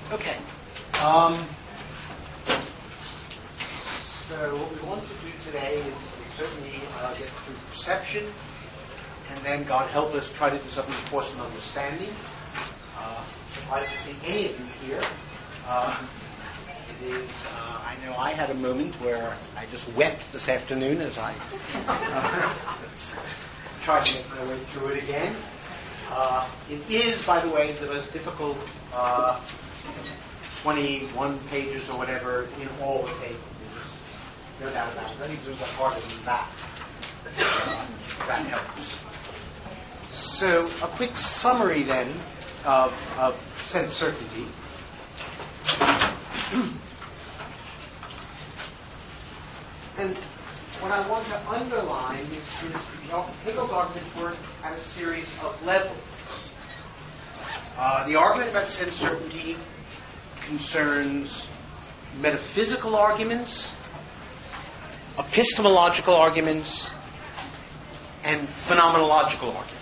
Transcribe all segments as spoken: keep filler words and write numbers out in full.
Okay. Um, so what we want to do today is, is certainly uh, get through perception, and then, God help us, try to do something to force an understanding. Uh, surprised to see any of you here. Uh, it is, uh, I know I had a moment where I just wept this afternoon as I uh, tried to make my way through it again. Uh, it is, by the way, the most difficult uh, twenty-one pages or whatever in all the tables. No doubt about it. I think there's a harder than that. Uh, that helps. So, a quick summary then of, of sense certainty. And what I want to underline is, is Hegel's argument worked at a series of levels. Uh, the argument about sense certainty concerns metaphysical arguments, epistemological arguments, and phenomenological arguments.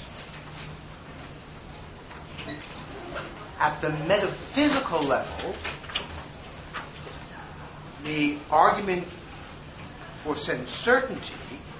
At the metaphysical level, the argument for sense certainty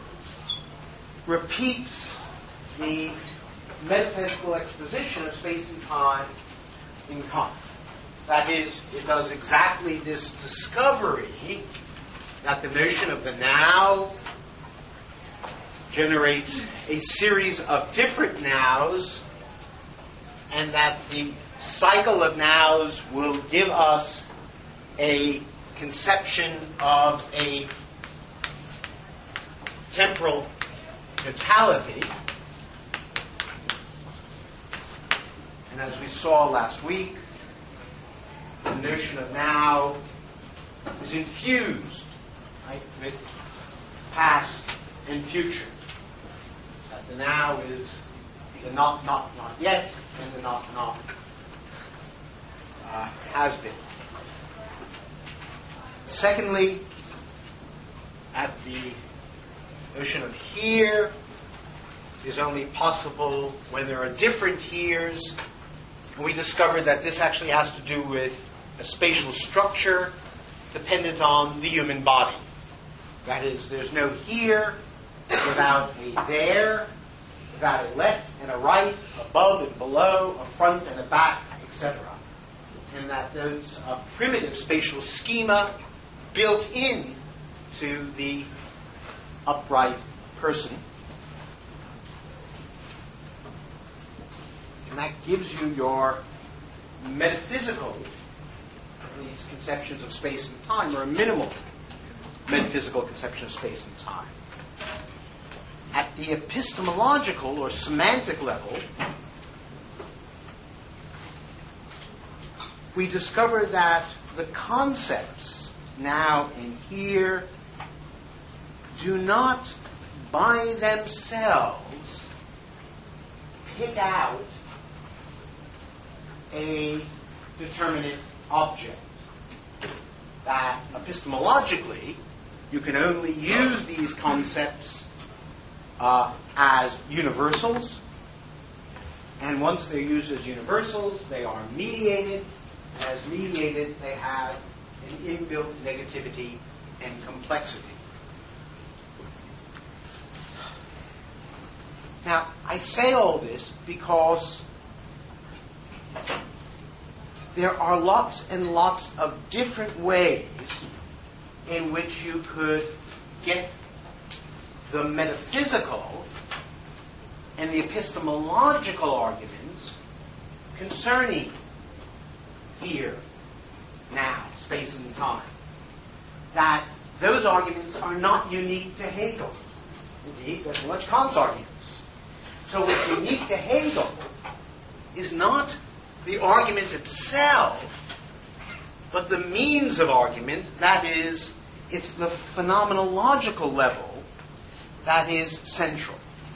repeats the metaphysical exposition of space and time in Kant. That is, it does exactly this discovery that the notion of the now generates a series of different nows, and that the cycle of nows will give us a conception of a temporal totality. And as we saw last week, the notion of now is infused, right, with past and future. That the now is the not, not, not yet, and the not, not uh, has been. Secondly, at the notion of here is only possible when there are different heres, and we discovered that this actually has to do with a spatial structure dependent on the human body. That is, there's no here without a there, without a left and a right, above and below, a front and a back, et cetera. And that there's a primitive spatial schema built in to the upright person. And that gives you your metaphysical, these conceptions of space and time, or a minimal metaphysical conception of space and time. At the epistemological or semantic level, we discover that the concepts now and here do not by themselves pick out a determinate object. That epistemologically, you can only use these concepts uh, as universals, and once they're used as universals, they are mediated. As mediated, they have an inbuilt negativity and complexity. Now, I say all this because there are lots and lots of different ways in which you could get the metaphysical and the epistemological arguments concerning here, now, space and time. That those arguments are not unique to Hegel. Indeed, they're much Kant's arguments. So what's unique to Hegel is not the argument itself, but the means of argument. That is, it's the phenomenological level that is central.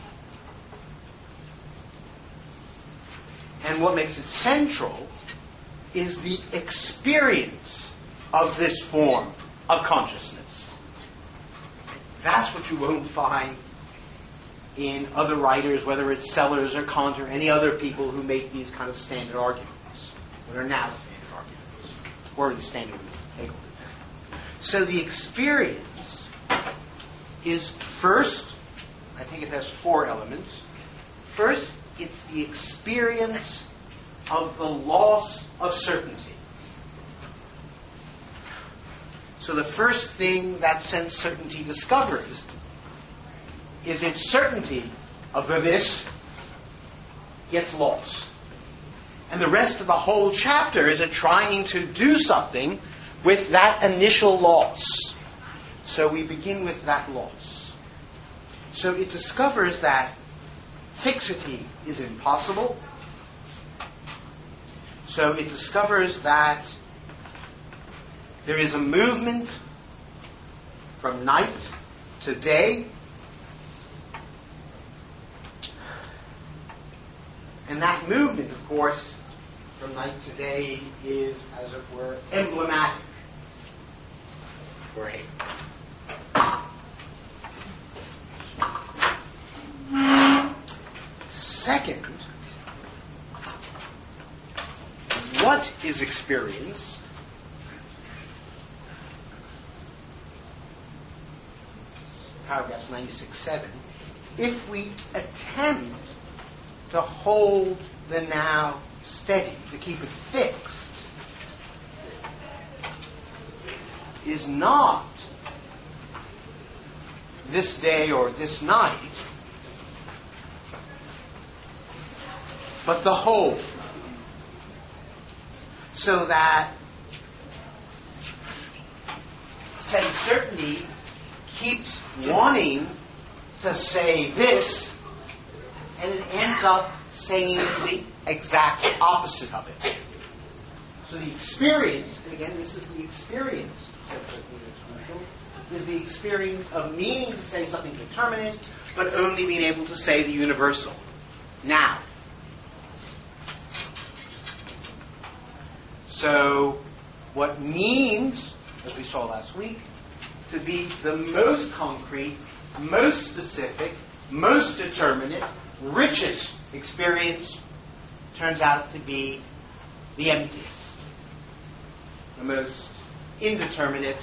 And what makes it central is the experience of this form of consciousness. That's what you won't find in other writers, whether it's Sellers or Kant or any other people who make these kind of standard arguments, that are now standard arguments, or in standard Hegel. So the experience is first, I think it has four elements. First, it's the experience of the loss of certainty. So the first thing that sense certainty discovers is its certainty of the this gets lost. And the rest of the whole chapter is it trying to do something with that initial loss. So we begin with that loss. So it discovers that fixity is impossible. So it discovers that there is a movement from night to day. And that movement, of course, from night to day is, as it were, emblematic for Hegel. Second, what is experience? Paragraphs ninety-six seven. If we attempt to hold the now steady, to keep it fixed, is not this day or this night, but the whole. So that sense certainty keeps wanting to say this, and it ends up saying the exact opposite of it. So the experience, and again, this is the experience, is the experience of meaning to say something determinate, but only being able to say the universal. Now. So what means, as we saw last week, to be the most concrete, most specific, most determinate, richest experience turns out to be the emptiest, the most indeterminate,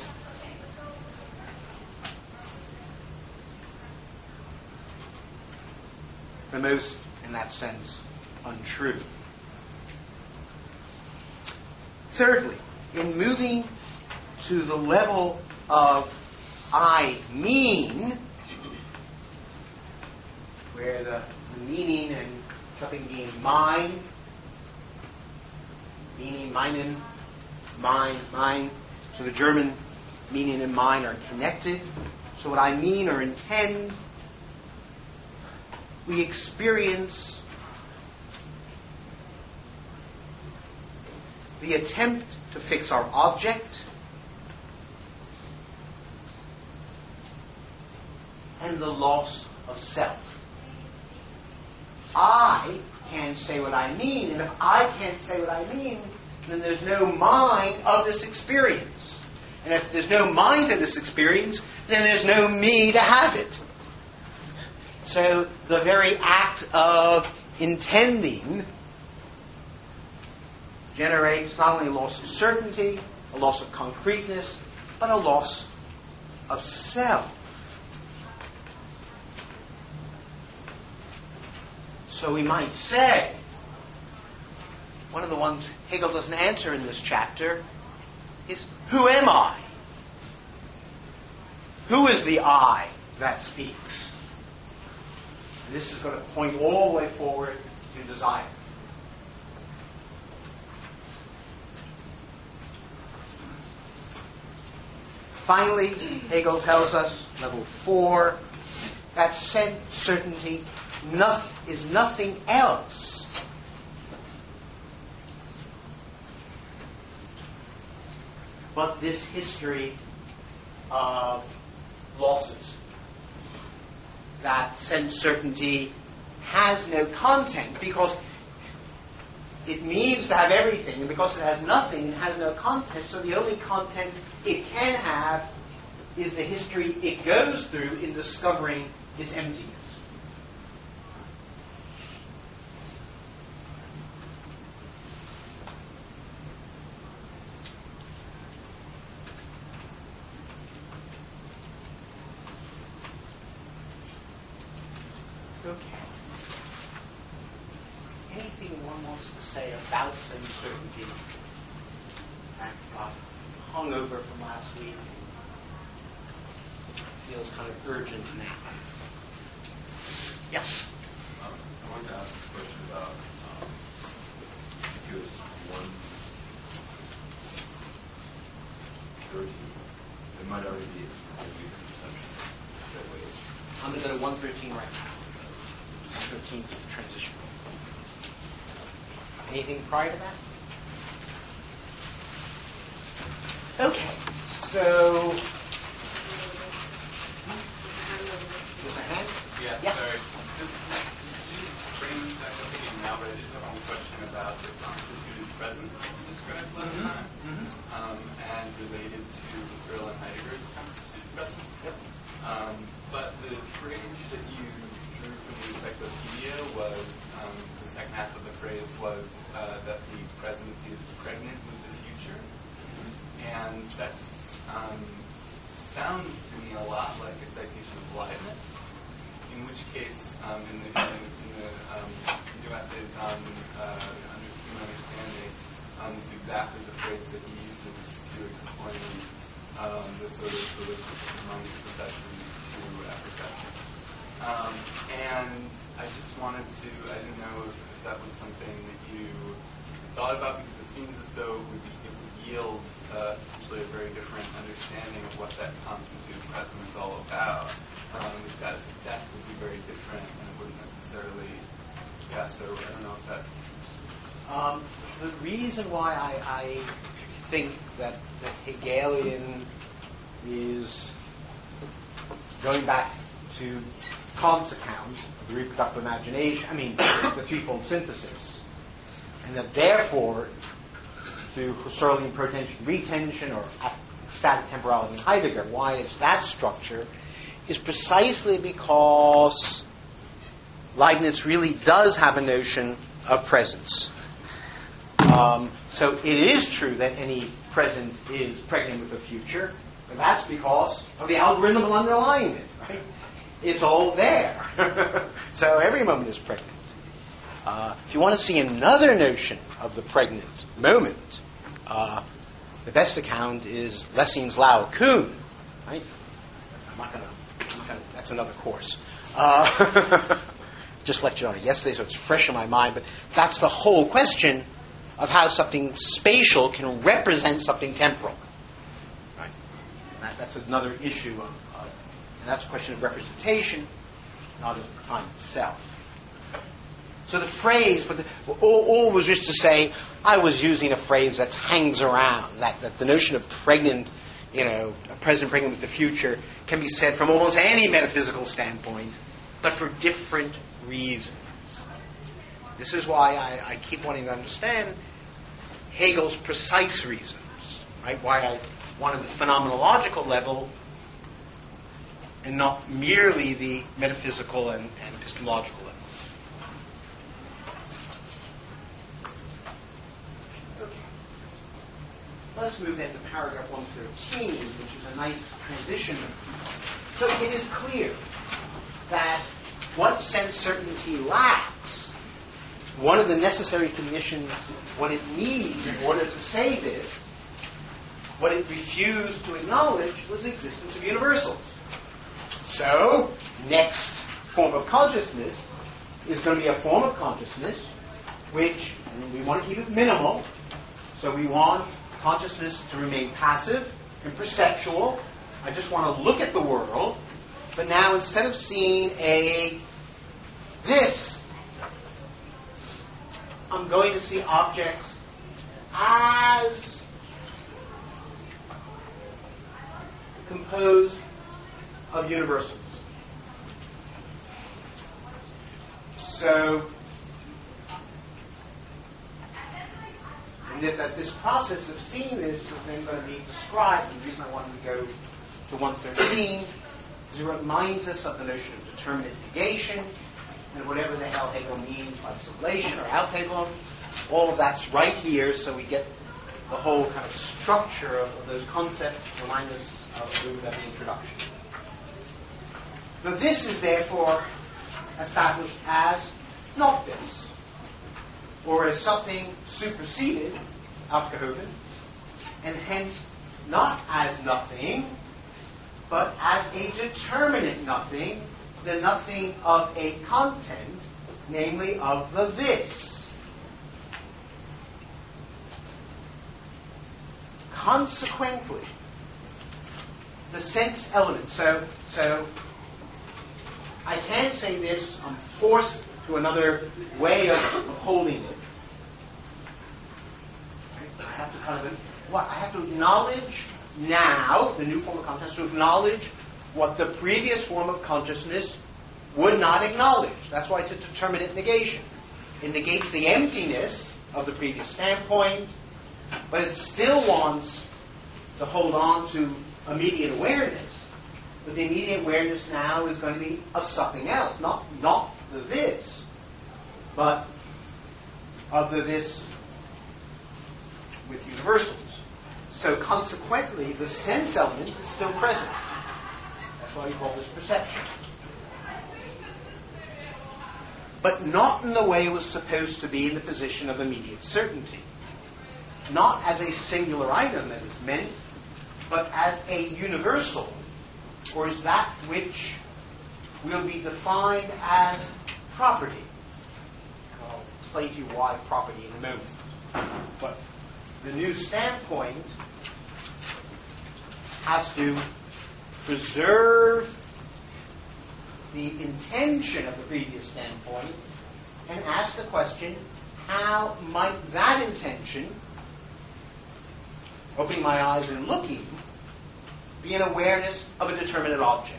the most, in that sense, untrue. Thirdly, in moving to the level of I mean, where the meaning and something being mine, meaning, meinen, mine, mine, so the German meaning and mine are connected. So what I mean or intend, we experience the attempt to fix our object and the loss of self. I can't say what I mean, and if I can't say what I mean, then there's no mind of this experience. And if there's no mind of this experience, then there's no me to have it. So the very act of intending generates not only a loss of certainty, a loss of concreteness, but a loss of self. So we might say, one of the ones Hegel doesn't answer in this chapter is, who am I? Who is the I that speaks? And this is going to point all the way forward to desire. Finally, Hegel tells us, level four, that sense certainty noth- is nothing else but this history of losses. That sense certainty has no content because it means to have everything, and because it has nothing, it has no content, so the only content it can have is the history it goes through in discovering its emptiness. about semi-certainty that got hung over from last week. Feels kind of urgent now. Yes? Um, I wanted to ask this question about um, figures one thirteen. It might already be a perception that way. I'm going to go to one thirteen right now. one thirteen is the transition. Anything prior to that? Okay, so there's a hand? Yeah, yeah. sorry. This, did you bring that up again now, but I just have one question about the constituted present you described last Mm-hmm. time, Mm-hmm. um, and related to Husserl and Heidegger's constituted presence. Yep. Um, but the phrase that you drew from the encyclopedia was, um, the second half of the phrase was uh, that the present is pregnant with the future. And that um, sounds to me a lot like a citation of Leibniz, in which case, um, in the, in the, in the um, new essays on uh, under human understanding, um, is exactly the phrase that he uses to explain um, the sort of relationship among perceptions to apperception. Um, and I just wanted to, I didn't know if, if that was something that you thought about, because it seems as though it would, it would yield uh, actually a very different understanding of what that constituted present is all about. Um, the status of death would be very different, and it wouldn't necessarily, yeah, so I don't know if that... Um, the reason why I, I think that the Hegelian is going back to Kant's account of the reproductive imagination, I mean, the threefold synthesis, and that therefore, to Husserlian protension, retension, or static temporality in Heidegger, why it's that structure, is precisely because Leibniz really does have a notion of presence. Um, so it is true that any present is pregnant with the future, but that's because of the algorithm underlying it, right? It's all there. So every moment is pregnant. Uh, if you want to see another notion of the pregnant moment, uh, the best account is Lessing's Lao Kun, right? I'm not going to, that's another course. Uh, just lectured on it yesterday, so it's fresh in my mind, but that's the whole question of how something spatial can represent something temporal. Right? That, that's another issue, of, of, and that's a question of representation, not of time itself. So the phrase, but the, all, all was just to say, I was using a phrase that hangs around, that, that the notion of pregnant, you know, a present pregnant with the future can be said from almost any metaphysical standpoint, but for different reasons. This is why I, I keep wanting to understand Hegel's precise reasons, right? Why I wanted the phenomenological level and not merely the metaphysical and, and epistemological level. Okay. Let's move then to paragraph one thirteen, which is a nice transition. So it is clear that what sense certainty lacks, one of the necessary conditions, what it needs in order to say this, what it refused to acknowledge was the existence of universals. So, next form of consciousness is going to be a form of consciousness which, and we want to keep it minimal, so we want consciousness to remain passive and perceptual. I just want to look at the world, but now instead of seeing a this, I'm going to see objects as composed of universals. So, and that, that this process of seeing this is then going to be described, and the reason I wanted to go to one thirteen is it reminds us of the notion of determinate negation, and whatever the hell Hegel means by sublation or Aufhebung, all of that's right here, so we get the whole kind of structure of, of those concepts, remind us of the, the introduction. Now this is therefore established as not this. or as something superseded, aufgehoben, and hence not as nothing, but as a determinate nothing, the nothing of a content, namely of the this. Consequently, the sense element. So, so I can't say this. I'm forced to another way of, of holding it. I have to kind of what I have to acknowledge now. The new form of consciousness to acknowledge what the previous form of consciousness would not acknowledge. That's why it's a determinate negation. It negates the emptiness of the previous standpoint, but it still wants to hold on to immediate awareness. But the immediate awareness now is going to be of something else, not not the this, but of the this with universals. So consequently, the sense element is still present. That's why we call this perception. But not in the way it was supposed to be in the position of immediate certainty. Not as a singular item as it's meant, but as a universal, or as that which will be defined as property. And I'll explain to you why property in a moment. But the new standpoint has to preserve the intention of the previous standpoint and ask the question, how might that intention, opening my eyes and looking, be an awareness of a determinate object?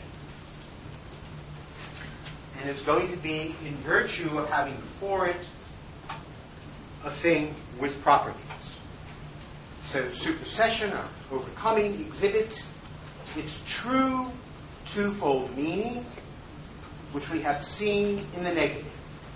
And it's going to be in virtue of having before it a thing with properties. So supersession, or overcoming, exhibits its true twofold meaning, which we have seen in the negative.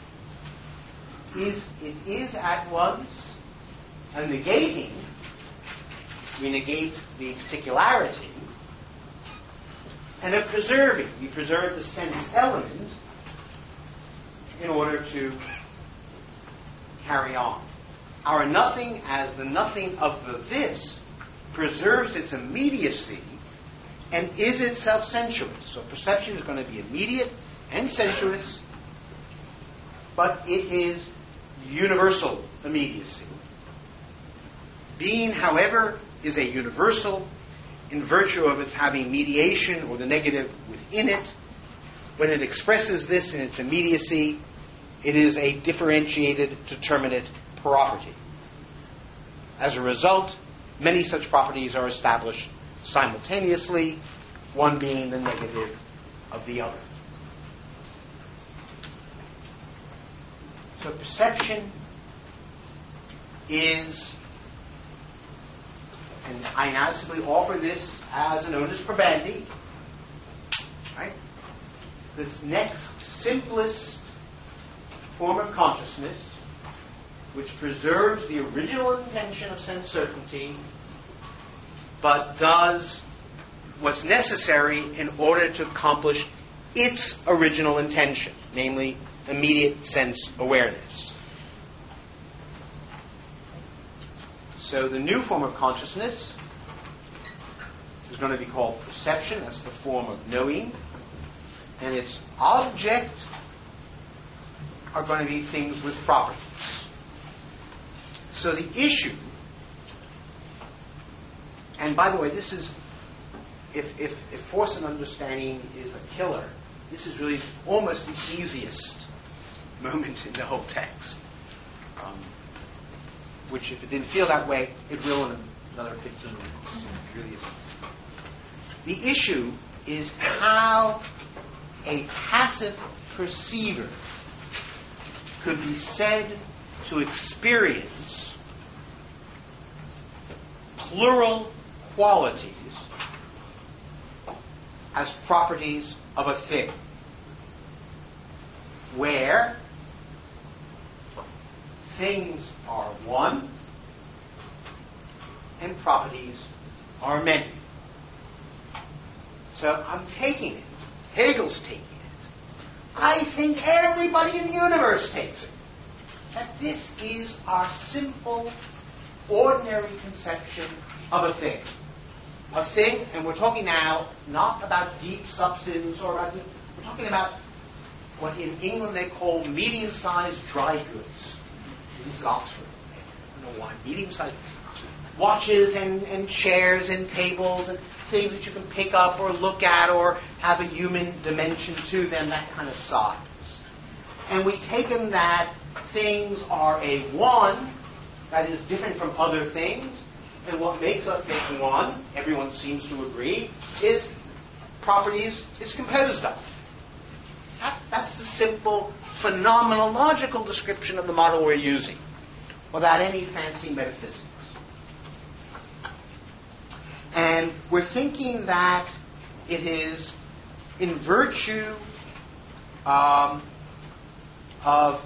Is it is at once a negating, we negate the particularity, and a preserving. We preserve the sense element in order to carry on. Our nothing as the nothing of the this preserves its immediacy and is itself sensuous. So perception is going to be immediate and sensuous, but it is universal immediacy. Being, however, is a universal in virtue of its having mediation or the negative within it. When it expresses this in its immediacy, it is a differentiated, determinate property. As a result, many such properties are established simultaneously, one being the negative of the other. So perception is, and I now simply offer this as an onus probandi, right? This next simplest form of consciousness, which preserves the original intention of sense certainty, but does what's necessary in order to accomplish its original intention, namely immediate sense awareness. So the new form of consciousness is going to be called perception. That's the form of knowing. And its object are going to be things with properties. So the issue, and by the way, this is, if, if, if force and understanding is a killer, this is really almost the easiest moment in the whole text. Um, which, if it didn't feel that way, it will in another fifteen minutes. It really isn't. The issue is how a passive perceiver could be said to experience plural qualities as properties of a thing, where things are one and properties are many. So I'm taking it. Hegel's taking it. I think everybody in the universe takes it. that this is our simple, ordinary conception of a thing. A thing, and we're talking now not about deep substance or about, we're talking about what in England they call medium-sized dry goods. This is Oxford. I don't know why. Medium-sized watches and, and chairs and tables and things that you can pick up or look at or have a human dimension to them, that kind of size. And we've taken that things are a one that is different from other things, and what makes a thing one, everyone seems to agree, is properties it's composed of. That, that's the simple phenomenological description of the model we're using, without any fancy metaphysics. And we're thinking that it is in virtue um, of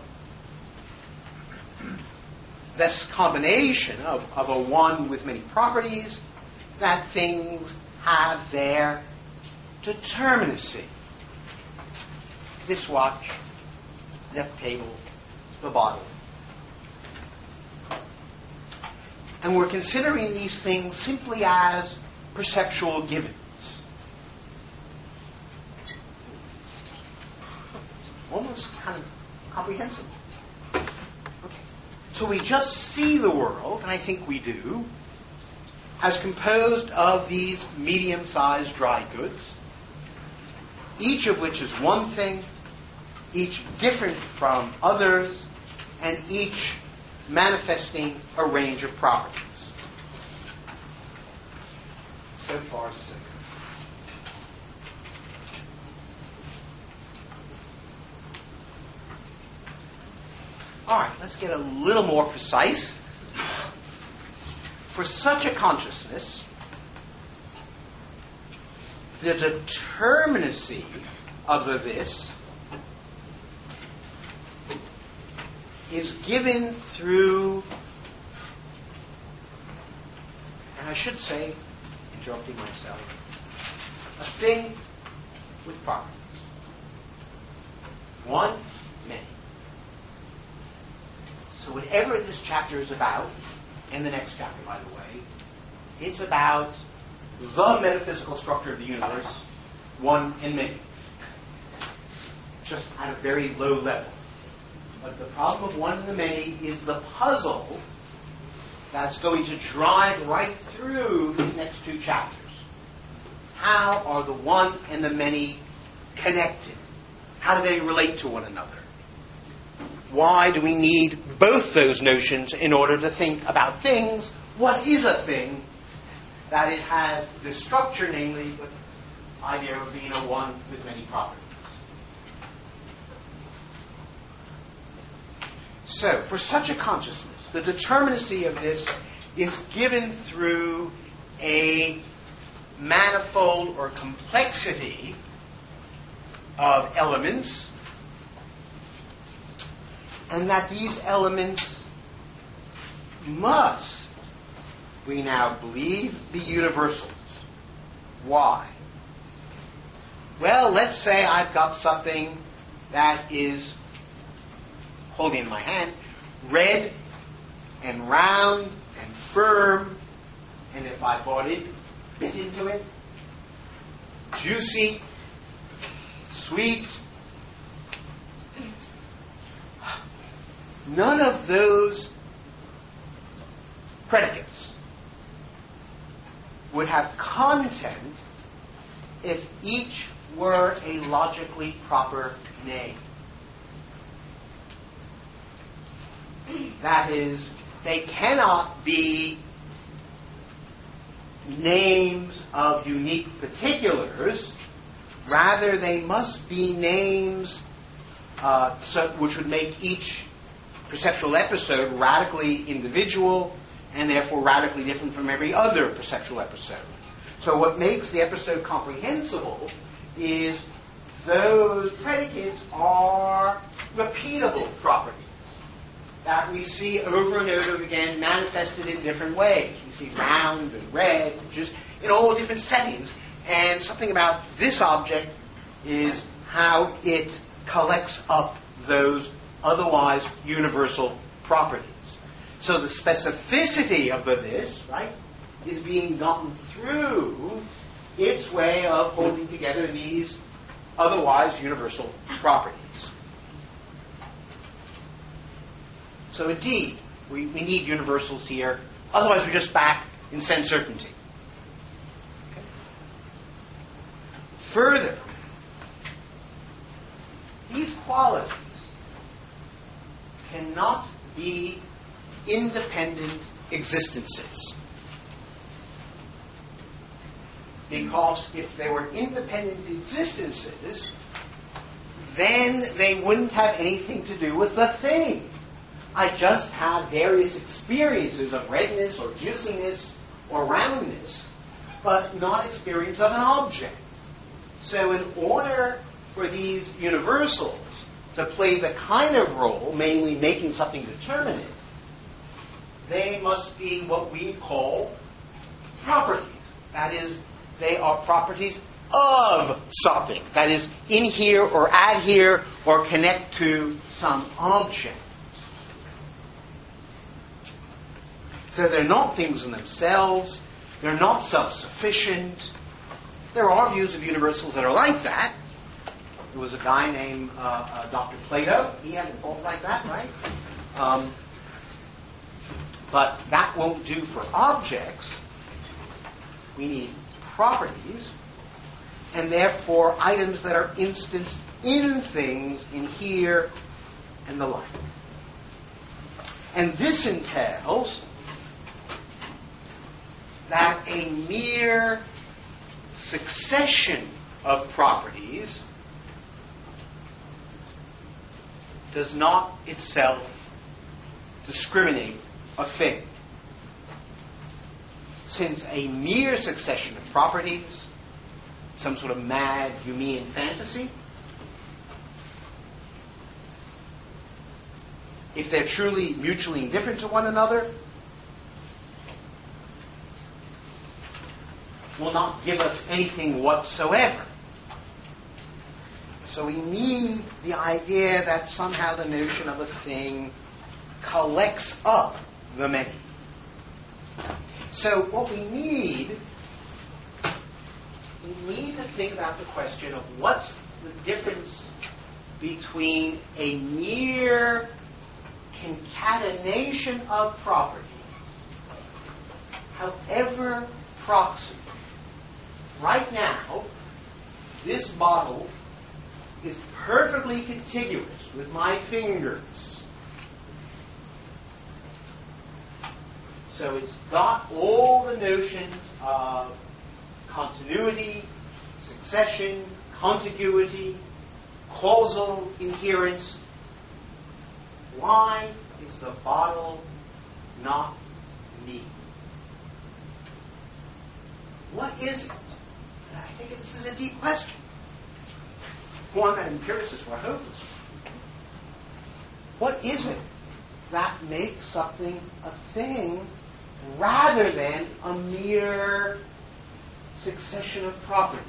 this combination of, of a one with many properties that things have their determinacy. This watch, that table, the bottle. And we're considering these things simply as perceptual givens. Almost kind of comprehensible. Okay. So we just see the world, and I think we do, as composed of these medium-sized dry goods, each of which is one thing, each different from others, and each manifesting a range of properties. So far, so good. All right, let's get a little more precise. For such a consciousness, the determinacy of the this is given through, and I should say, interrupting myself, a thing with properties. One, many. So whatever this chapter is about, and the next chapter, by the way, it's about the metaphysical structure of the universe, one and many. Just at a very low level. But the problem of one and the many is the puzzle that's going to drive right through these next two chapters. How are the one and the many connected? How do they relate to one another? Why do we need both those notions in order to think about things? What is a thing? That it has this structure, namely the idea of being a one with many properties. So, for such a consciousness, the determinacy of this is given through a manifold or complexity of elements, and that these elements must, we now believe, be universals. Why? Well, let's say I've got something that is, holding in my hand, red and round and firm, and if I bought it, bit into it, juicy, sweet. None of those predicates would have content if each were a logically proper name. That is, they cannot be names of unique particulars. Rather, they must be names uh, so, which would make each perceptual episode radically individual and therefore radically different from every other perceptual episode. So what makes the episode comprehensible is those predicates are repeatable properties that we see over and over again manifested in different ways. We see round and red, just in all different settings. And something about this object is how it collects up those otherwise universal properties. So the specificity of the this, right, is being gotten through its way of holding together these otherwise universal properties. So indeed, we, we need universals here. Otherwise, we're just back in sense certainty. Okay. Further, these qualities cannot be independent existences. Because if they were independent existences, then they wouldn't have anything to do with the thing. I just have various experiences of redness or juiciness or roundness, but not experience of an object. So in order for these universals to play the kind of role, mainly making something determinate, they must be what we call properties. That is, they are properties of something. That is, in here or at here or connect to some object. So they're not things in themselves. They're not self-sufficient. There are views of universals that are like that. There was a guy named uh, uh, Doctor Plato. He had a thought like that, right? Um, but that won't do for objects. We need properties, and therefore items that are instanced in things, in here, and the like. And this entails that a mere succession of properties does not itself discriminate a thing. Since a mere succession of properties, some sort of mad Humean fantasy, if they're truly mutually indifferent to one another, will not give us anything whatsoever. So we need the idea that somehow the notion of a thing collects up the many. So what we need, we need to think about the question of what's the difference between a mere concatenation of property, however proximate. Right now, this bottle is perfectly contiguous with my fingers. So it's got all the notions of continuity, succession, contiguity, causal adherence. Why is the bottle not me? What is it? And I think this is a deep question. One that empiricists were hopeless. What is it that makes something a thing rather than a mere succession of properties?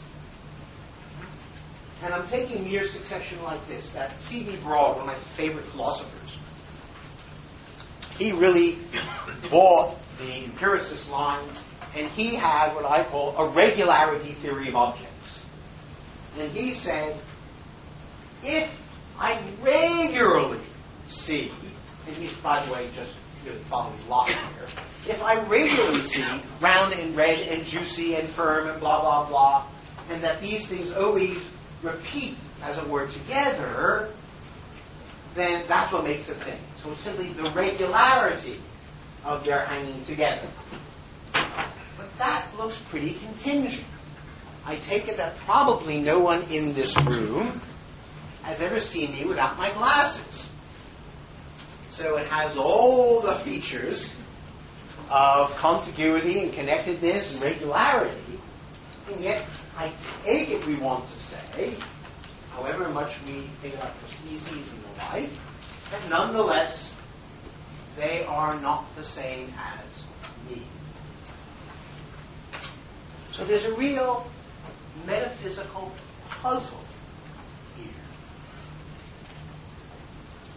And I'm taking mere succession like this, that C D Broad, one of my favorite philosophers, he really bought the empiricist line, and he had what I call a regularity theory of objects. And he said, if I regularly see, and he's, by the way, just really following Locke here, if I regularly see round and red and juicy and firm and blah, blah, blah, and that these things always repeat, as it were, together, then that's what makes a thing. So it's simply the regularity of their hanging together. But that looks pretty contingent. I take it that probably no one in this room has ever seen me without my glasses. So it has all the features of contiguity and connectedness and regularity, and yet I take it we want to say, however much we think about prostheses and the like, that nonetheless they are not the same as me. So there's a real metaphysical puzzle here.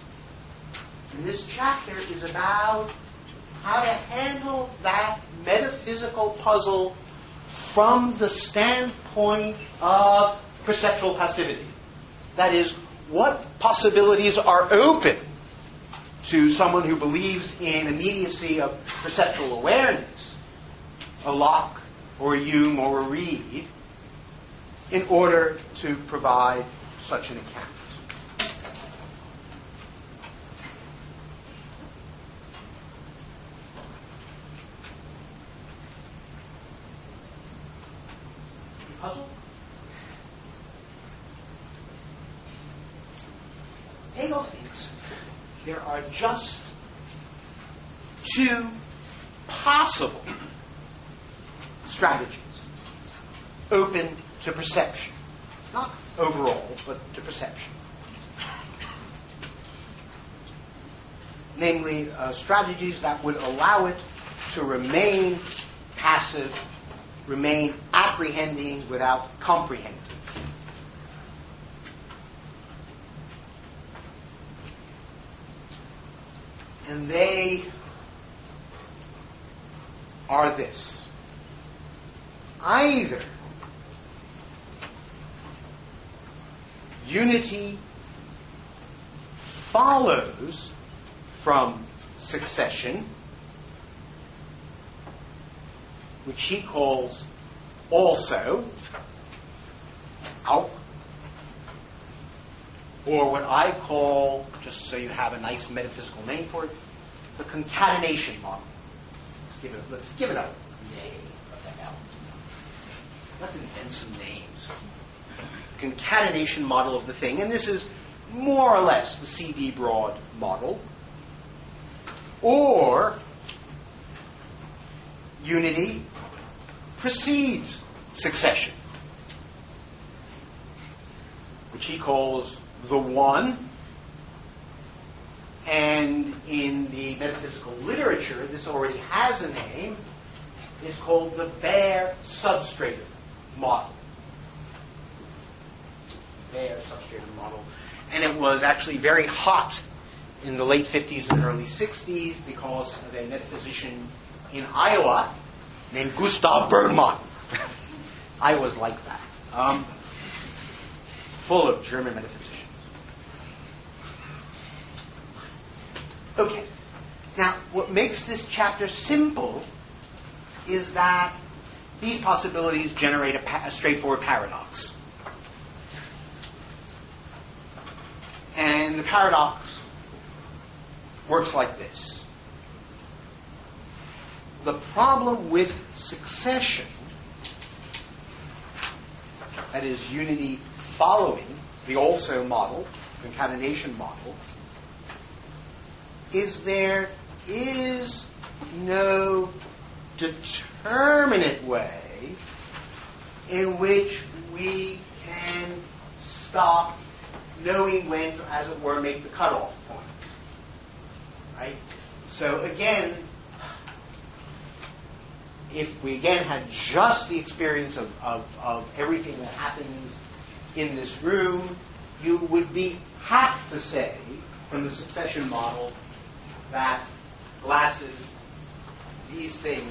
And this chapter is about how to handle that metaphysical puzzle from the standpoint of perceptual passivity. That is, what possibilities are open to someone who believes in immediacy of perceptual awareness, a Locke or a Hume or a Reid, in order to provide such an account. Puzzle? Hegel thinks there are just two possible strategies open to perception. Not overall, but to perception. Namely, uh, strategies that would allow it to remain passive, remain apprehending without comprehending. And they are this. Either unity follows from succession, which he calls also, auch, or what I call, just so you have a nice metaphysical name for it, the concatenation model. Let's give it, let's give it a name. What the hell? Let's invent some names. Concatenation model of the thing, and this is more or less the C D Broad model, or unity precedes succession, which he calls the one, and in the metaphysical literature, this already has a name, is called the bare substratum model. Bare substratum model. And it was actually very hot in the late fifties and early sixties because of a metaphysician in Iowa named Gustav Bergmann. Iowa's like that. Um, full of German metaphysicians. Okay. Now, what makes this chapter simple is that these possibilities generate a, pa- a straightforward paradox. And the paradox works like this. The problem with succession, that is, unity following the also model, concatenation model, is there is no determinate way in which we can stop knowing when to, as it were, make the cutoff point. Right? So again, if we again had just the experience of, of, of everything that happens in this room, you would be have to say from the succession model that glasses, these things,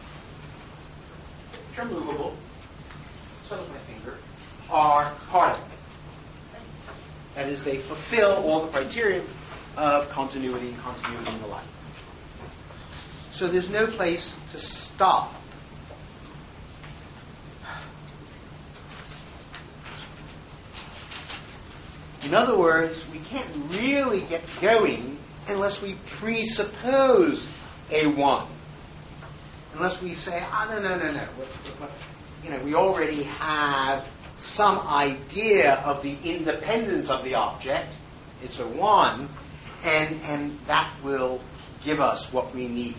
which are movable, so is my finger, are part of it. That is, they fulfill all the criteria of continuity, continuity and the like. So there's no place to stop. In other words, we can't really get going unless we presuppose a one. Unless we say, ah, oh, no, no, no, no. What, what, what, you know, we already have some idea of the independence of the object. It's a one, and and that will give us what we need.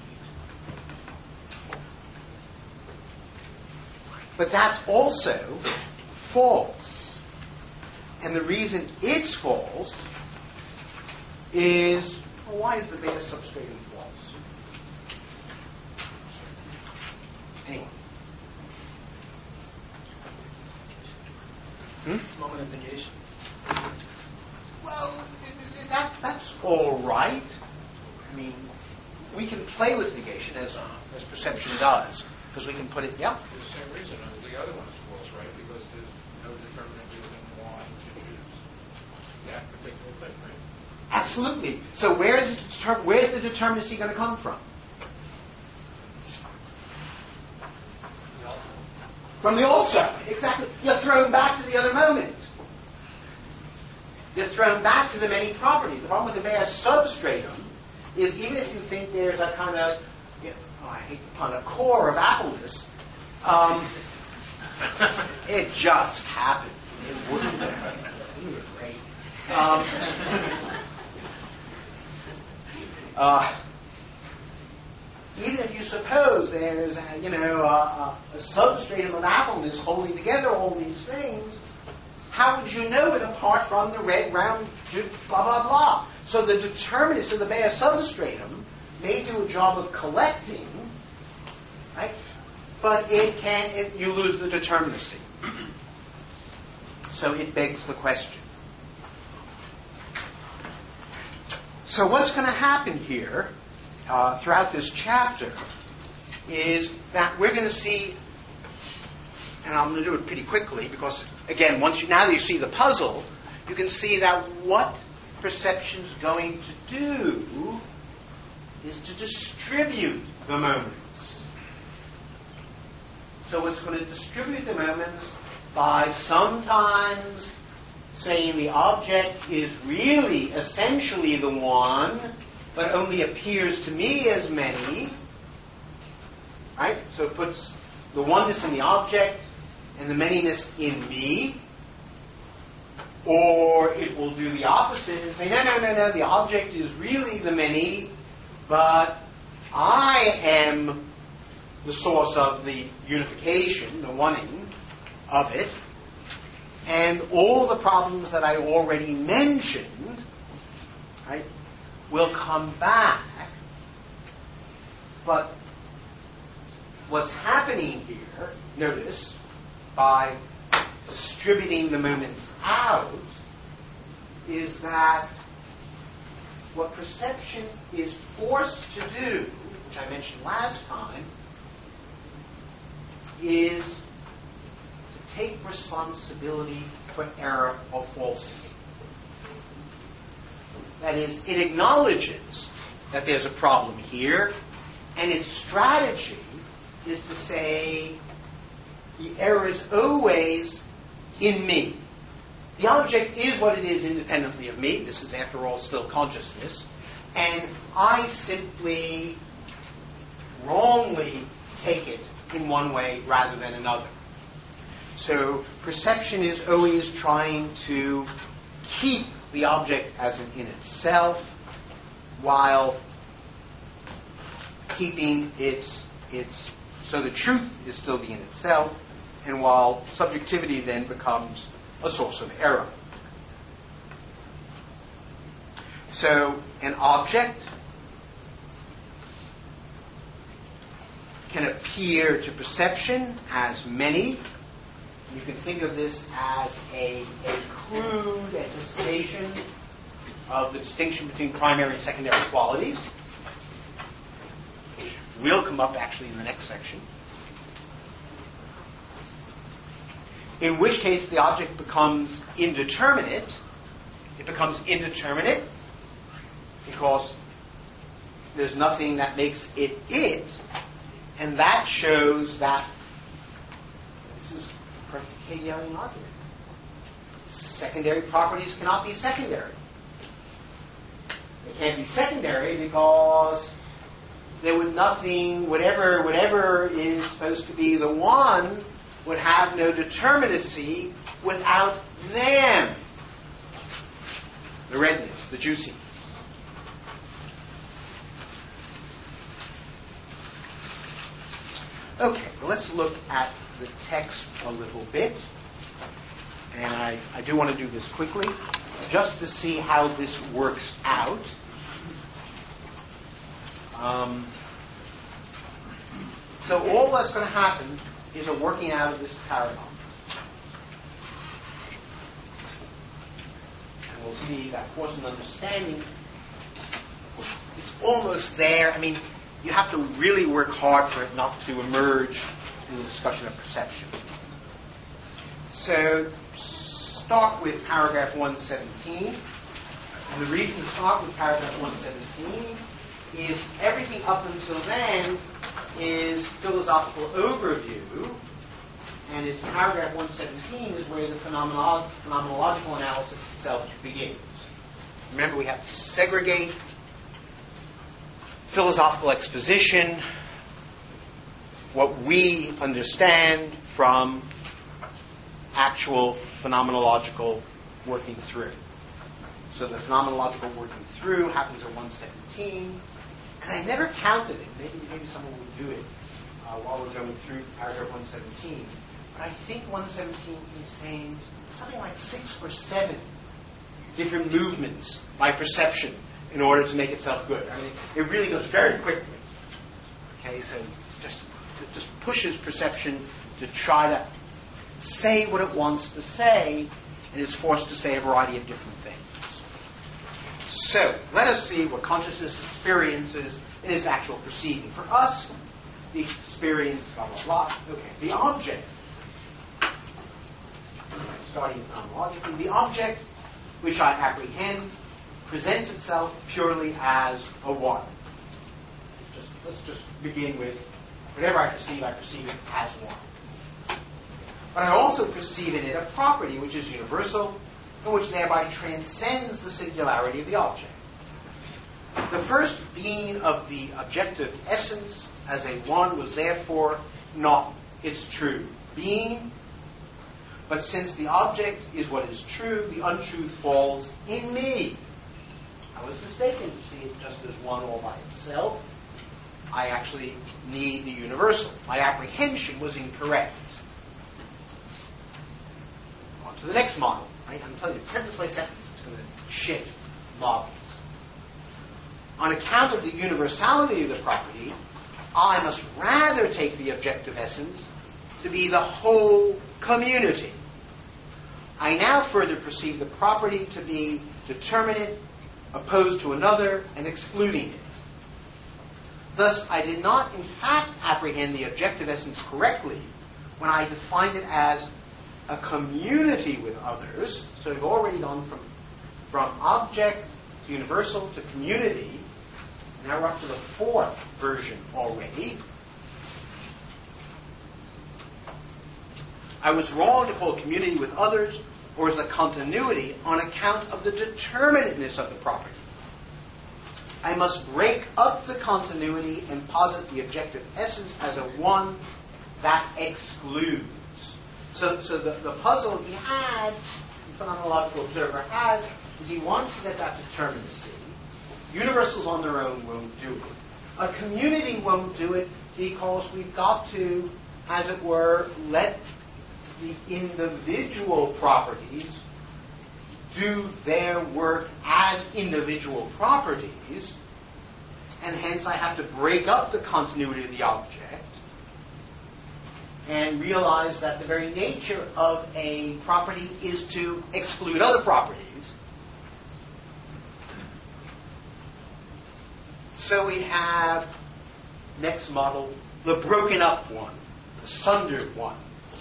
But that's also false. And the reason it's false is, well, why is the beta substratum false? Anyway. Hmm? It's a moment of negation. Well, that, that's all right. I mean, we can play with negation as as perception does, because we can put it, yeah? For the same reason as the other one is false, right? Because there's no determinant reason why to choose that particular thing, right? Absolutely. So where is it deter- where's the determinacy going to come from? From the also. Exactly. You're thrown back to the other moment. You're thrown back to the many properties. The problem with the bare substratum is even if you think there's a kind of, you know, oh, I hate the pun, a core of appleness, um, it just happened. It wouldn't have. You were great. Um, uh, even if you suppose there's a, you know, a, a, a substratum of appleness holding together all these things, how would you know it apart from the red, round, blah, blah, blah? So the determinants of the bare substratum may do a job of collecting, right? But it can, it, you lose the determinacy. So it begs the question. So what's going to happen here uh, throughout this chapter is that we're going to see, and I'm going to do it pretty quickly because, again, once you, now that you see the puzzle, you can see that what perception's going to do is to distribute the moments. So it's going to distribute the moments by sometimes saying the object is really essentially the one, but only appears to me as many. Right? So it puts the oneness in the object and the manyness in me. Or it will do the opposite and say, no, no, no, no, the object is really the many, but I am the source of the unification, the oneing of it. And all the problems that I already mentioned, right, will come back. But what's happening here, notice, by distributing the moments out, is that what perception is forced to do, which I mentioned last time, is to take responsibility for error or falsity. That is, it acknowledges that there's a problem here, and its strategy is to say the error is always in me. The object is what it is independently of me. This is, after all, still consciousness. And I simply wrongly take it in one way rather than another. So perception is always trying to keep the object as an in itself while keeping its its so the truth is still the in itself, and while subjectivity then becomes a source of error. So an object can appear to perception as many. You can think of this as a, a crude anticipation of the distinction between primary and secondary qualities, which will come up actually in the next section. In which case the object becomes indeterminate. It becomes indeterminate because there's nothing that makes it it, and that shows that this is perfect Hegelian argument. Secondary properties cannot be secondary. They can't be secondary because there would nothing, whatever, whatever is supposed to be the one would have no determinacy without them. The redness, the juiciness. Okay, well, let's look at the text a little bit. And I, I do want to do this quickly, just to see how this works out. Um, so all that's going to happen is a working out of this paradigm. And we'll see that force and understanding it's almost there. I mean, you have to really work hard for it not to emerge in the discussion of perception. So, start with paragraph one seventeen. And the reason to start with paragraph one seventeen is everything up until then is philosophical overview, and it's paragraph one seventeen is where the phenomenolo- phenomenological analysis itself begins. Remember, we have to segregate philosophical exposition, what we understand, from actual phenomenological working through. So the phenomenological working through happens at one seventeen, and I never counted it. Maybe, maybe someone will do it uh, while we're going through paragraph one seventeen. But I think one seventeen contains something like six or seven different movements by perception in order to make itself good. I mean, it really goes very quickly. Okay, so just it just pushes perception to try to say what it wants to say, and is forced to say a variety of different things. So, let us see what consciousness experiences in its actual perceiving. For us, the experience, blah, blah, blah. Okay, the object, starting phenomenologically, the object which I apprehend presents itself purely as a one. Just, let's just begin with whatever I perceive, I perceive it as one. But I also perceive in it a property which is universal and which thereby transcends the singularity of the object. The first being of the objective essence as a one was therefore not its true being, but since the object is what is true, the untruth falls in me. I was mistaken to see it just as one all by itself. I actually need the universal. My apprehension was incorrect. On to the next model. Right? I'm telling you, sentence by sentence, it's going to shift models. On account of the universality of the property, I must rather take the objective essence to be the whole community. I now further perceive the property to be determinate, opposed to another, and excluding it. Thus, I did not in fact apprehend the objective essence correctly when I defined it as a community with others. So we've already gone from, from object to universal to community. Now we're up to the fourth version already. I was wrong to call community with others or as a continuity on account of the determinateness of the property. I must break up the continuity and posit the objective essence as a one that excludes. So, so the, the puzzle he had, the phenomenological observer has, is he wants to get that determinacy. Universals on their own won't do it. A community won't do it because we've got to, as it were, let the individual properties do their work as individual properties, and hence I have to break up the continuity of the object and realize that the very nature of a property is to exclude other properties. So we have, next model, the broken up one, the sundered one.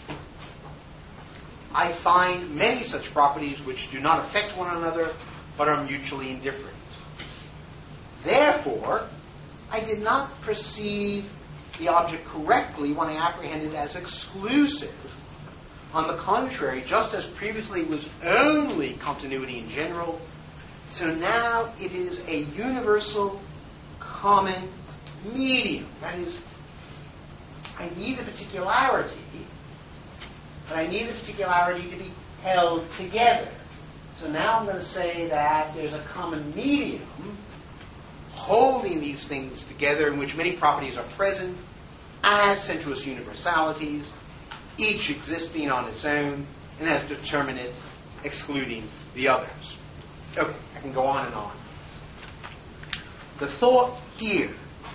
I find many such properties which do not affect one another, but are mutually indifferent. Therefore, I did not perceive the object correctly when I apprehended it as exclusive. On the contrary, just as previously it was only continuity in general, so now it is a universal common medium. That is, I need the particularity, but I need the particularity to be held together. So now I'm going to say that there's a common medium holding these things together in which many properties are present as sensuous universalities, each existing on its own and as determinate, excluding the others. Okay, I can go on and on. The thought here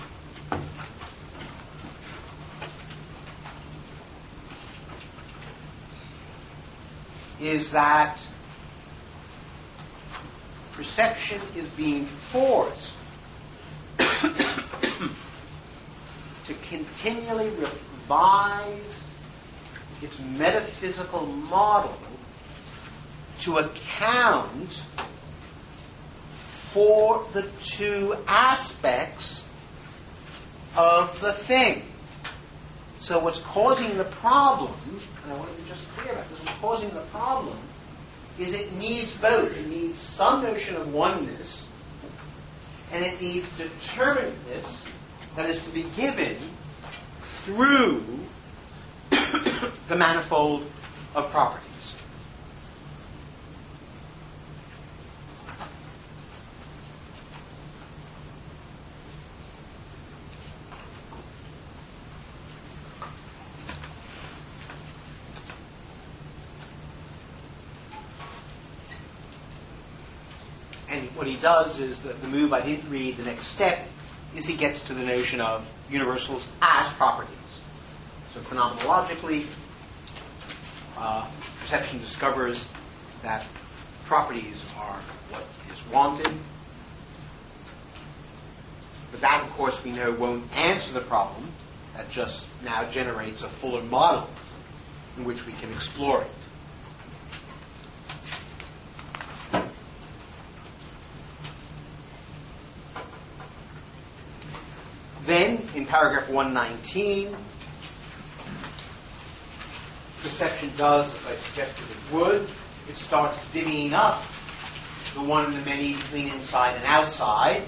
is that perception is being forced continually revise its metaphysical model to account for the two aspects of the thing. So what's causing the problem, and I want to be just clear about this, what's causing the problem is it needs both. It needs some notion of oneness, and it needs determinateness that is to be given through the manifold of properties. And what he does is that the move I didn't read, the next step, is he gets to the notion of universals as properties. So phenomenologically, uh, perception discovers that properties are what is wanted. But that, of course, we know won't answer the problem. That just now generates a fuller model in which we can explore it. Then, in paragraph one nineteen, perception does, as I suggested it would, it starts divvying up the one and the many between inside and outside.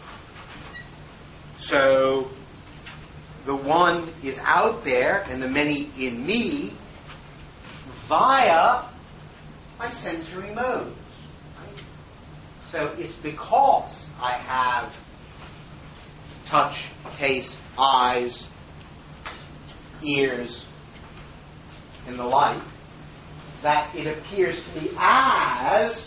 So, the one is out there and the many in me via my sensory modes. Right? So, it's because I have touch, taste, eyes, ears, and the like, that it appears to me as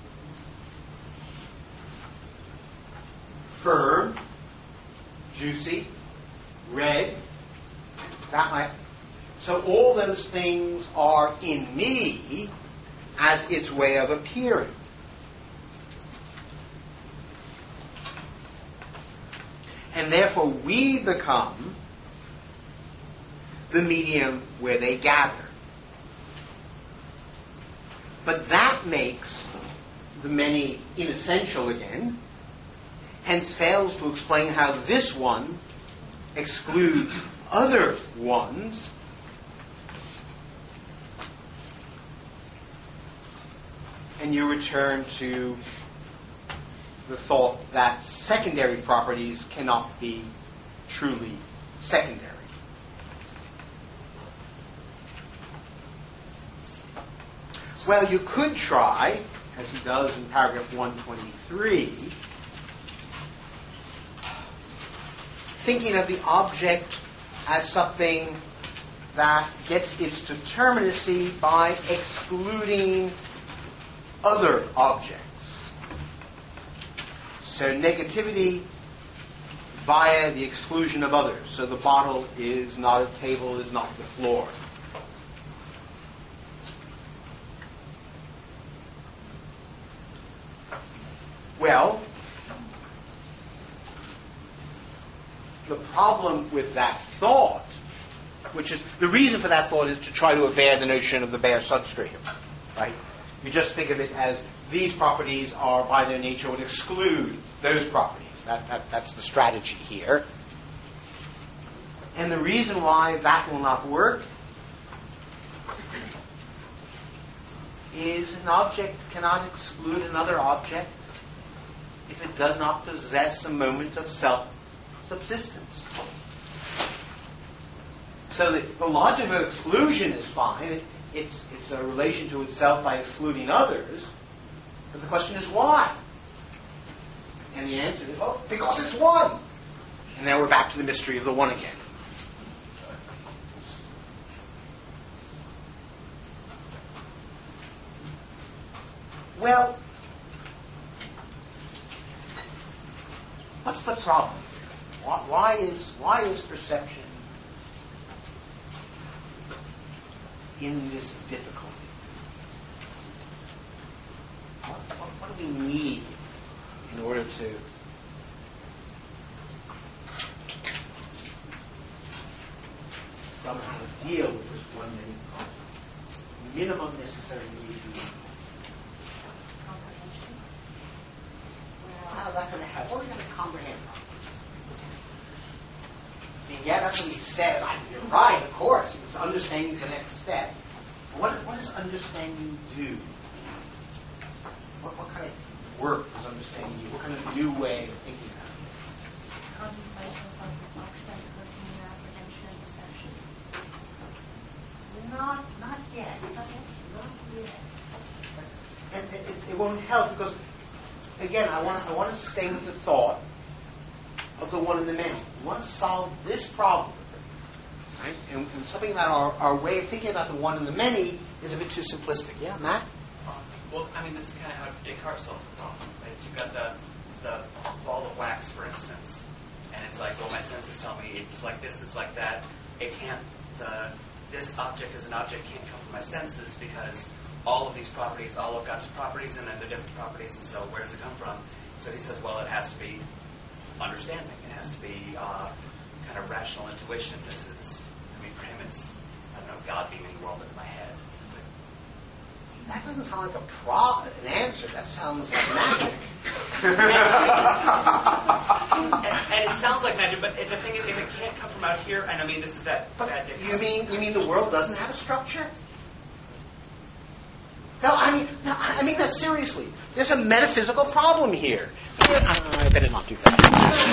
firm, juicy, red, that might. So all those things are in me as its way of appearing. And therefore we become the medium where they gather. But that makes the many inessential again, hence fails to explain how this one excludes other ones. And you return to the thought that secondary properties cannot be truly secondary. Well, you could try, as he does in paragraph one twenty-three, thinking of the object as something that gets its determinacy by excluding other objects. So negativity via the exclusion of others. So the bottle is not a table, is not the floor. Well, the problem with that thought, which is, the reason for that thought is to try to evade the notion of the bare substratum, right? You just think of it as these properties are, by their nature, would exclude those properties. That, that, that's the strategy here. And the reason why that will not work is an object cannot exclude another object if it does not possess a moment of self-subsistence. So the, the logic of exclusion is fine. It, it's, it's a relation to itself by excluding others. But the question is why? And the answer is, oh, because it's one. And now we're back to the mystery of the one again. Well, what's the problem? Why, why is why is perception in this difficulty? What, what, what do we need in order to somehow deal with this one many problem. Minimum necessary need. Comprehension. How's that going to help? What are we going to comprehend? I mean, yeah, that's what he said. I, you're right, of course. It's understanding the next step. But what, what does understanding do? What, what kind of work does understanding do? What kind of new way of thinking about it? Contemplation, self-reflection, personal apprehension and perception. Not, not yet. Not yet. Not yet. And it, it, it won't help because, again, I want, I want to stay with the thought of the one and the many. We want to solve this problem, right? And, and something about our, our way of thinking about the one and the many is a bit too simplistic. Yeah, Matt? Well, I mean, this is kind of how Descartes solves the problem, right? So you've got the, the ball of wax, for instance, and it's like, well, my senses tell me it's like this, it's like that. It can't, the, this object as an object can't come from my senses because all of these properties, all of God's properties, and then the different properties, and so where does it come from? So he says, well, it has to be understanding. It has to be uh, kind of rational intuition. This is, I mean, for him, it's, I don't know, God being in the world in my head. That doesn't sound like a pro- an answer. That sounds like magic. and, and it sounds like magic, but the thing is, if it can't come from out here, and I mean, this is that But bad you mean you mean the world doesn't have a structure? No, I mean, no, I mean that seriously. There's a metaphysical problem here. I better not do that.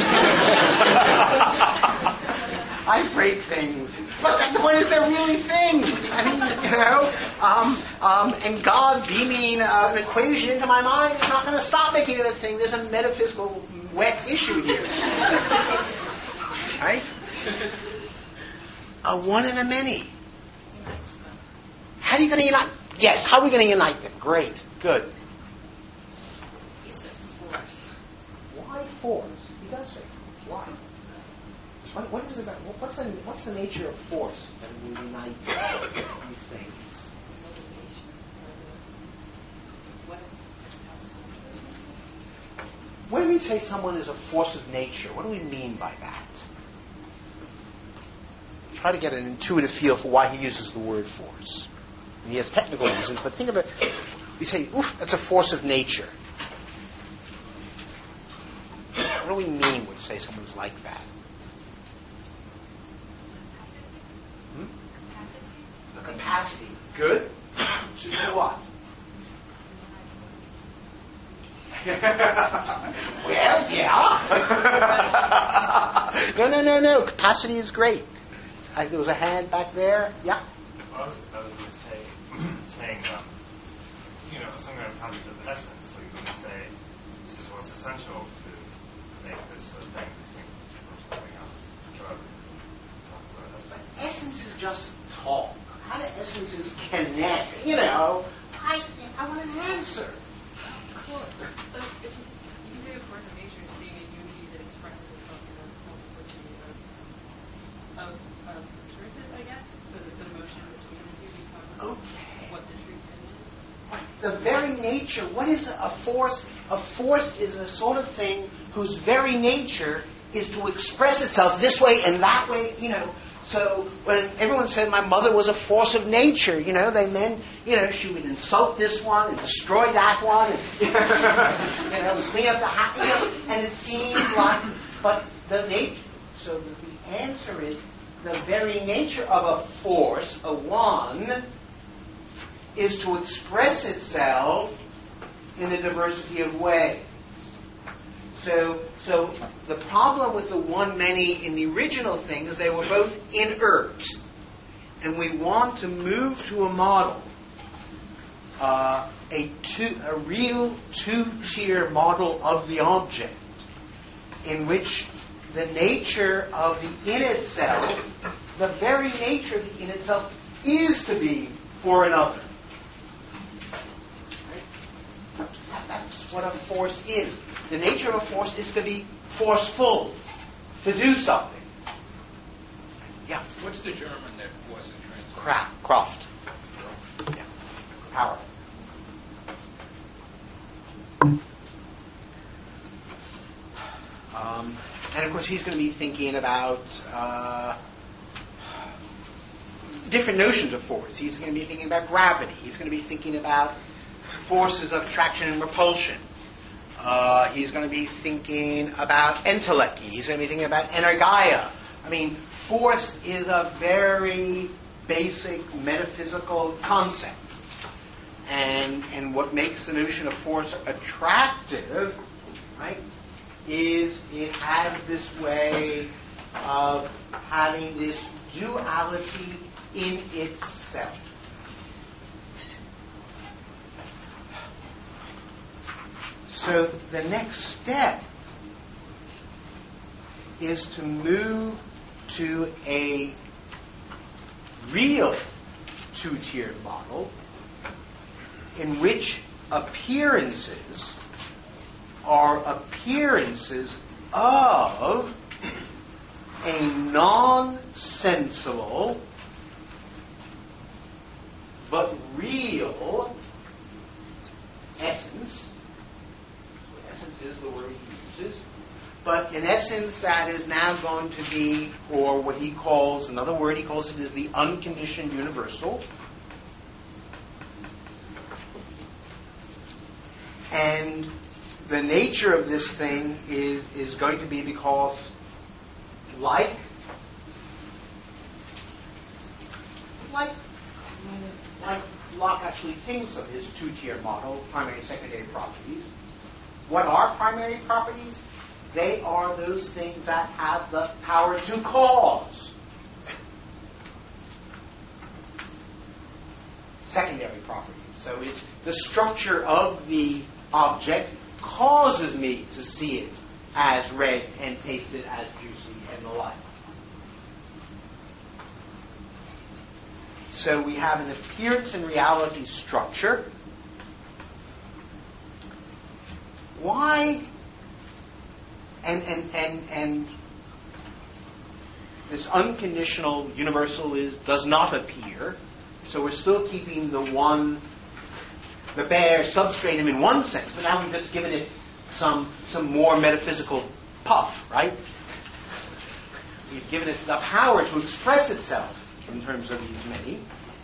I break things, but the point is, they're really things. I mean, you know, um, um, and God beaming uh, an equation into my mind is not going to stop making it a thing. There's a metaphysical wet issue here, right? A one and a many. How are you going to unite? Yes, how are we going to unite them? Great, good. He says force. Why force? He does say force. Why? What, what is it about? What's the what's the nature of force that will unite these things? When we say someone is a force of nature, what do we mean by that? Try to get an intuitive feel for why he uses the word force. And he has technical reasons, but think of it. We say, "Oof, that's a force of nature." What do we mean when we say someone's like that? Hmm? A capacity. Good. To do what? Well, yeah. no, no, no, no. Capacity is great. I, there was a hand back there. Yeah. Well, I was, I was going to say, saying, um, you know, some kind of concept of essence. So you're going to say, this is what's essential to make this uh, thing distinct from something else. However, talk about essence. Essence is just talk. How do essences connect? You know, I I want an answer. Well, if you, you can do a force of nature as being a unity that expresses itself in a multiplicity of, of, of truths, I guess, so that the motion between the two becomes Okay. what the truth is. The very nature, what is a force? A force is a sort of thing whose very nature is to express itself this way and that way, you know. So when everyone said my mother was a force of nature, you know, they meant, you know, she would insult this one and destroy that one, and, you know, and clean up the house, you know, and it seemed like, but the nature, so the answer is the very nature of a force, a one, is to express itself in a diversity of ways. So, so the problem with the one many in the original thing is they were both inert, and we want to move to a model, uh, a two, a real two-tier model of the object, in which the nature of the in itself, the very nature of the in itself, is to be for another. Right? That's what a force is. The nature of a force is to be forceful, to do something. Yeah. What's the German that force is translated? Kraft. Kraft. Yeah. Power. Um, and of course, he's going to be thinking about uh, different notions of force. He's going to be thinking about gravity. He's going to be thinking about forces of attraction and repulsion. Uh, he's going to be thinking about entelechy. He's going to be thinking about energia. I mean, force is a very basic metaphysical concept. And, and what makes the notion of force attractive, right, is it has this way of having this duality in itself. So the next step is to move to a real two-tiered model in which appearances are appearances of a non-sensible but real essence. Essence is the word he uses. But in essence, that is now going to be, or what he calls, another word he calls it is the unconditioned universal. And the nature of this thing is, is going to be because, like, like, like Locke actually thinks of his two-tier model, primary and secondary properties. What are primary properties? They are those things that have the power to cause. Secondary properties. So it's the structure of the object causes me to see it as red and taste it as juicy and the like. So we have an appearance and reality structure. Why? And and and and this unconditional universal is does not appear. So we're still keeping the one, the bare substratum in one sense, but now we've just given it some some more metaphysical puff, right? We've given it the power to express itself in terms of these many.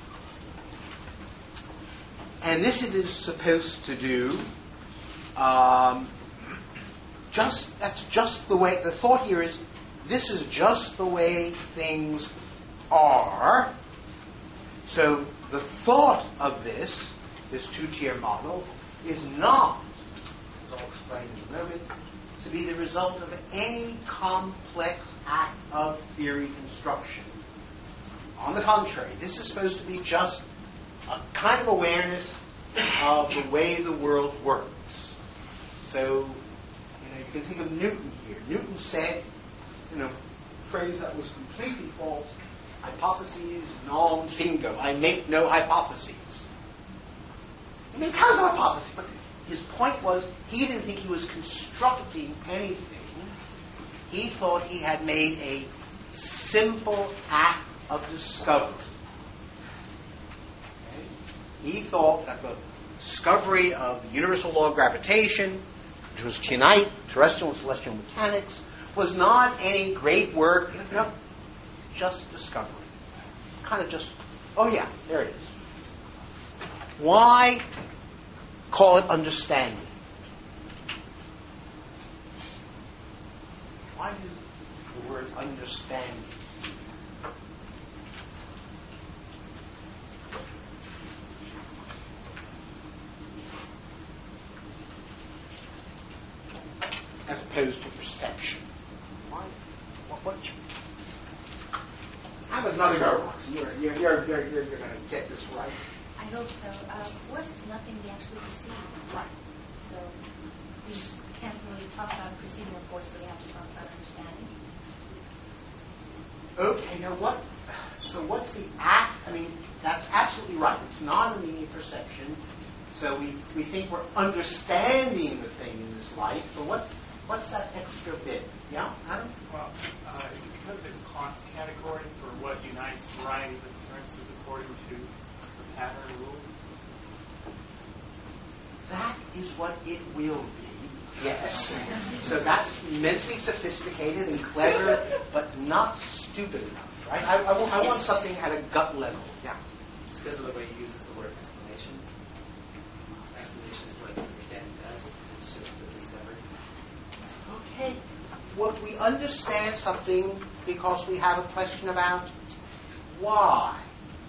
And this it is supposed to do. Um, just that's just the way. The thought here is, this is just the way things are. So the thought of this, this two-tier model, is not, as I'll explain in a moment, to be the result of any complex act of theory construction. On the contrary, this is supposed to be just a kind of awareness of the way the world works. So, you know, you can think of Newton here. Newton said, you know, a phrase that was completely false, hypotheses non fingo. I make no hypotheses. He made tons of hypotheses, but his point was he didn't think he was constructing anything. He thought he had made a simple act of discovery. Okay? He thought that the discovery of the universal law of gravitation, which was Chennite, terrestrial and celestial mechanics, was not any great work, you know, just discovery. Kind of just, oh yeah, there it is. Why call it understanding? Why use the word understanding? As opposed to perception. Why? What? what Have another go. You're, you're, you're, you're, you're, you're going to get this right. I hope so. Uh, force is nothing we actually perceive. Right. So we can't really talk about perceiving a force, so we have to talk about understanding. Okay, now what? So what's the act? I mean, that's absolutely right. It's not immediate perception. So we, we think we're understanding the thing in this life. But what's what's that extra bit? Yeah, Adam? Well, uh, is it because it's Kant's category for what unites variety of differences according to the pattern rule? That is what it will be. Yes. So that's immensely sophisticated and clever, but not stupid enough. right? I, I, want, I want something at a gut level. Yeah. It's because of the way he uses the word explanation. Explanation is what understanding does. It's just the discovery. Okay. What we understand something because we have a question about why.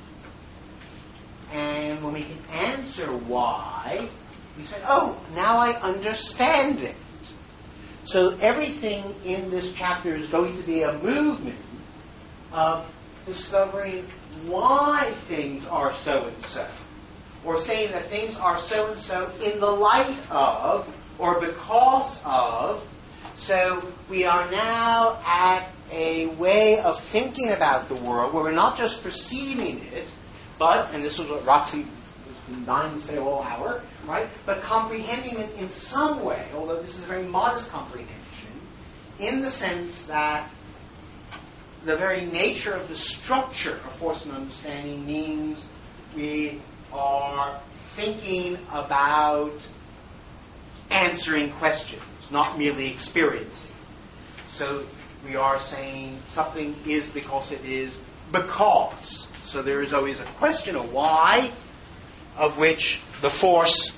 And when we can answer why, we say, oh, now I understand it. So everything in this chapter is going to be a movement of discovering why things are so-and-so. Or saying that things are so-and-so in the light of or because of. So we are now at a way of thinking about the world where we're not just perceiving it, but, and this is what Roxy was dying to say all hour, right? But comprehending it in some way, although this is a very modest comprehension, in the sense that the very nature of the structure of force and understanding means we are thinking about answering questions, not merely experiencing. So we are saying something is because it is because. So there is always a question of why, of which the force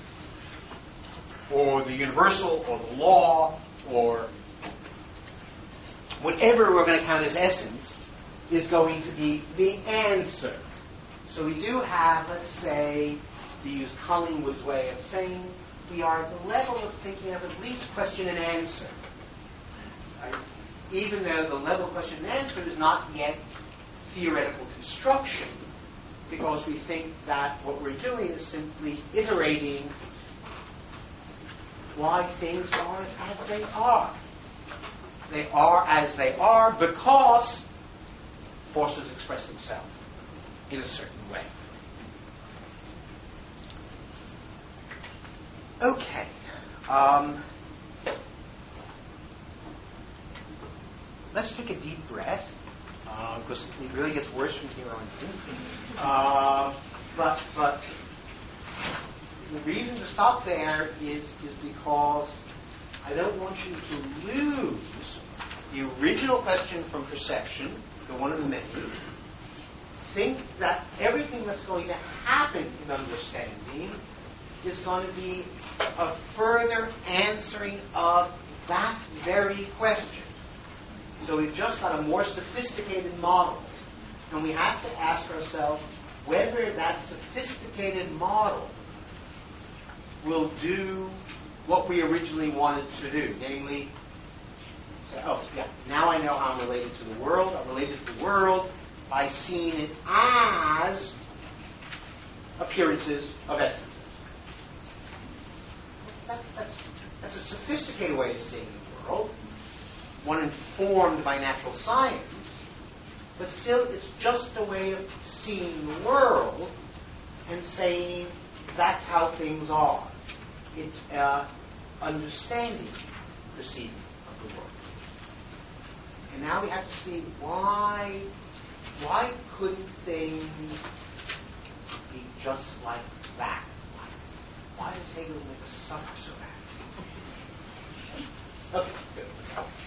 or the universal or the law or whatever we're going to count as essence is going to be the answer. So we do have, let's say, to use Collingwood's way of saying, we are at the level of thinking of at least question and answer. Right? Even though the level of question and answer is not yet theoretical construction, because we think that what we're doing is simply iterating why things are as they are. They are as they are because forces express themselves in a certain way. Okay. Um, let's take a deep breath, uh, because it really gets worse from here on in. Uh, but, but the reason to stop there is, is because I don't want you to lose the original question from perception, the one of the many. Think that everything that's going to happen in understanding is going to be a further answering of that very question. So we've just got a more sophisticated model. And we have to ask ourselves whether that sophisticated model will do what we originally wanted to do. Namely, say, oh, yeah, now I know how I'm related to the world. I'm related to the world by seeing it as appearances of essences. That's, that's, that's a sophisticated way of seeing the world, one informed by natural science, but still it's just a way of seeing the world and saying that's how things are. It's uh, understanding perceiving of the world. And now we have to see why, why couldn't things be just like that? Why does Hegel make us suffer so bad? Okay, good.